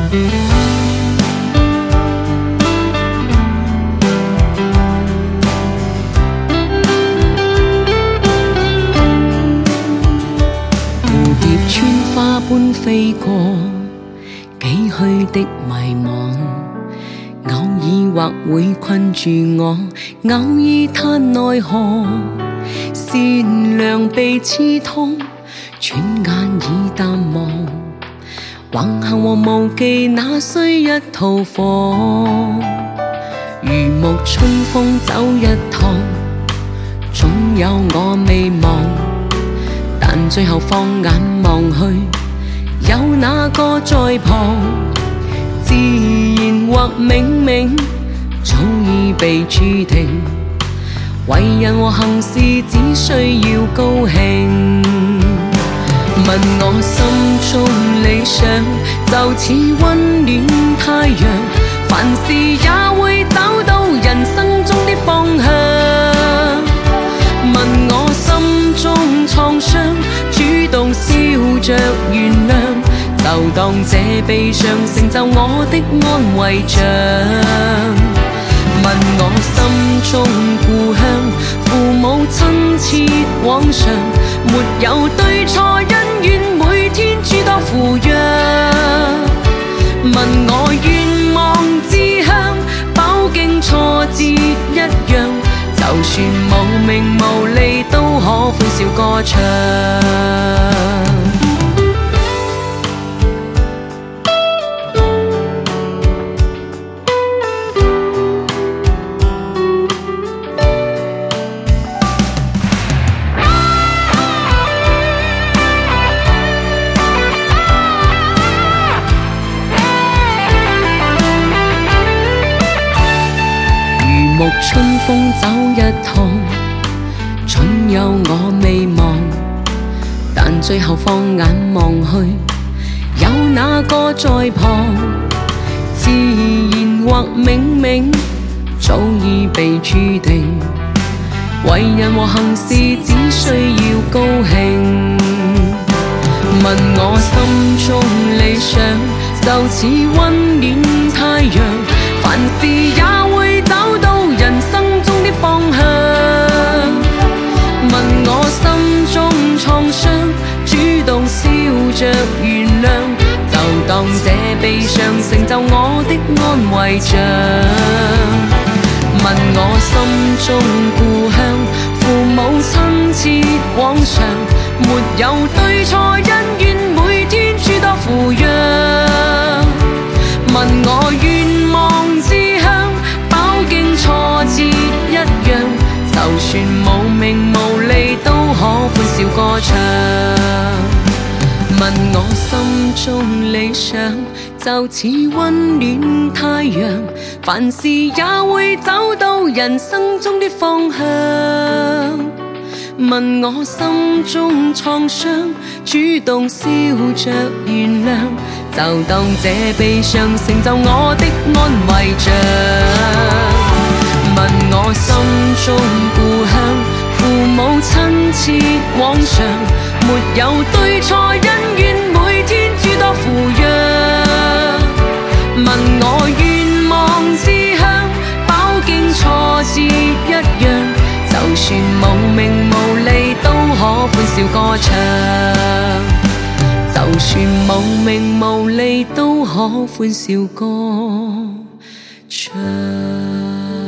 般飛過，幾許的迷茫，偶爾或會困住我，偶爾嘆奈何，善良被刺痛，轉眼已淡忘，橫行和無忌那需一套房，如沐春風走一趟，總有我未忘，但最後放眼望去，有哪個在旁？自然或冥冥，早已被注定。為人和行事只需要高興。問我心中理想，就似溫暖太陽，凡事也會找到人生中的方向。問我心中創傷，主動笑着原諒，就當這悲傷成就我的安慰獎。問我心中故鄉，父母親切往常，沒有對錯恩怨，每天諸多扶養。問我願望志向，飽經挫折一樣，就算無名無利都可歡笑歌唱。沐春風走一趟，總有我未忘，但最後放眼望去，有哪個在旁？自然或冥冥，早已被注定。為人和行事只需要高興。問我心中理想，就似溫暖太陽，凡事也會找到人生中的方向。問我心中創傷，主動笑着原諒，就當這悲傷成就我的安慰獎。問我心中故鄉，父母親切往常，沒有對錯恩怨，每天諸多扶養。問我願望志向，飽經挫折一樣，就算無名無利都可歡笑歌唱。問我心中理想，就似溫暖太陽，凡事也會找到人生中的方向。問我心中創傷，主動笑着原諒，就當這悲傷成就我的安慰獎。問我心中故鄉，父母親切往常，沒有對錯恩怨，每天諸多扶養。問我願望志向，飽經挫折一樣，就算無名無利都可歡笑歌唱。就算無名無利都可歡笑歌唱。